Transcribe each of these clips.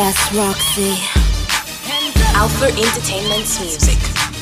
S. Roxy. Alpha Entertainment's music.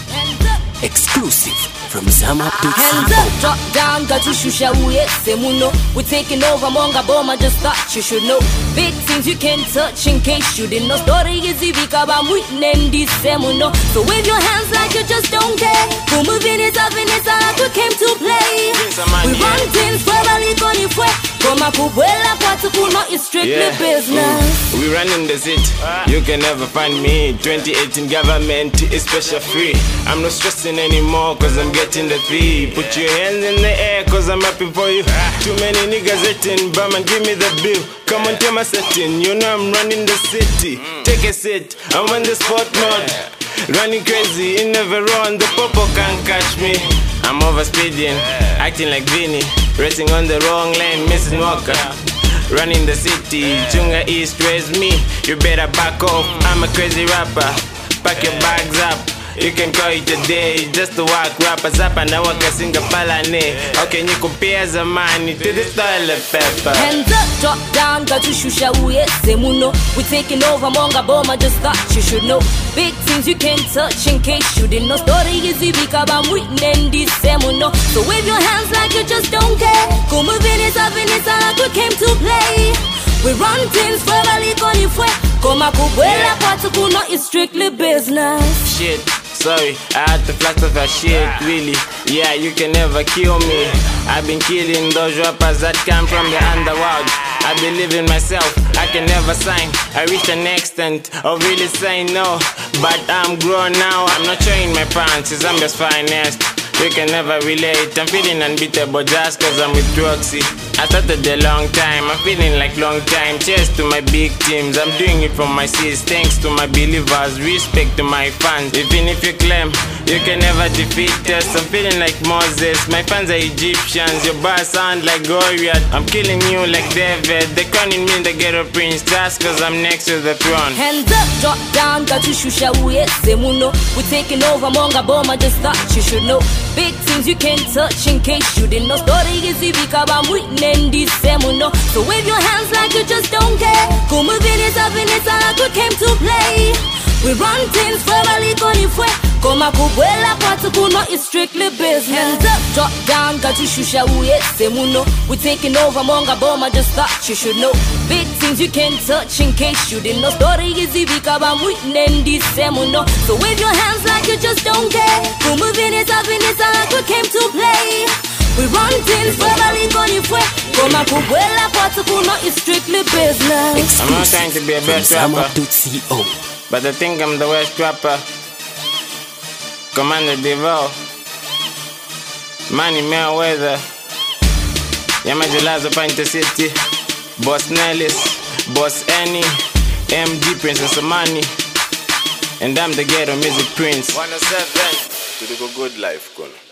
Exclusive from Zama.co. Hands up, drop down, got to shusha uye semuno. We're taking over Monga Boma, just thought you should know. Big things you can touch in case you didn't know. Story is ibikaba mwitnendi semuno. So wave your hands like you just don't care. Who moving it up in it like we came to play. We run things for a fue. Koma kubwela kwatu kuno is strictly business. We running the city, you can never find me. 2018 government is special free. I'm not stressing anymore cause I'm getting the fee. Put your hands in the air cause I'm happy for you. Too many niggas hating, bum and give me the bill. Come on, tell my setting, you know I'm running the city. Take a seat, I'm on the spot mode. Running crazy, in never run, the popo can't catch me. I'm overspeeding, acting like Vinny. Racing on the wrong lane, missing Walker. Running the city, Chunga East, where's me? You better back off, I'm a crazy rapper. Pack your bags up, you can call it a day. Just to walk rappers up and I walk a single palane. How can you compare the money to the style of pepper? Hands up, drop down, got to shusha uye semuno. We're taking over Monga Boma, just thought you should know. Big things you can touch in case you didn't know. Story is ibikaba mwitnendi semuno. So wave your hands like you just don't care. Go moving it up in it like we came to play. We run things for a fue. Koma kubwela kwatu kuno is strictly business. Shit, sorry, I had to flash off that shit, really. Yeah, you can never kill me. I've been killing those rappers that come from the underworld. I believe in myself, I can never sign. I reach an extent of really saying no. But I'm grown now, I'm not showing my pants, I'm just finest. You can never relate, I'm feeling unbeatable just cause I'm with Roxy. I started a long time, I'm feeling like long time. Cheers to my big teams, I'm doing it for my sis. Thanks to my believers, respect to my fans. Even if you claim you can never defeat us, I'm feeling like Moses. My fans are Egyptians, your bars sound like Goliath. I'm killing you like David, they calling me the ghetto prince just cause I'm next to the throne. Hands up, drop down, got to shusha uye semuno. We're taking over Monga Boma, just thought you should know. Big things you can touch in case you didn't know. Story is ibikaba mwitnendi semuno. So wave your hands like you just don't care. Go moving it up in it like we came to play. We run things for a fue. Koma kubwela kwatu kuno is strictly business. Hands up, drop down, got to shusha uye semuno. We're taking over Monga Boma, just thought you should know. Big things you can touch in case you didn't know. Story is ibikaba mwitnendi semuno. So wave your hands like you just don't care. Go moving it up in it like we came to play. We run things for a fue. Koma kubwela kwatu kuno is strictly business. I'm not trying to be a best rapper, Zama.co. but I think I'm the worst rapper. Commander Devo, Manny Mayweather, Yamajulazo Pint City, Boss Nellis, Boss Annie, MG Princess Amani, and I'm the ghetto music prince. 107 to the good life, Kono.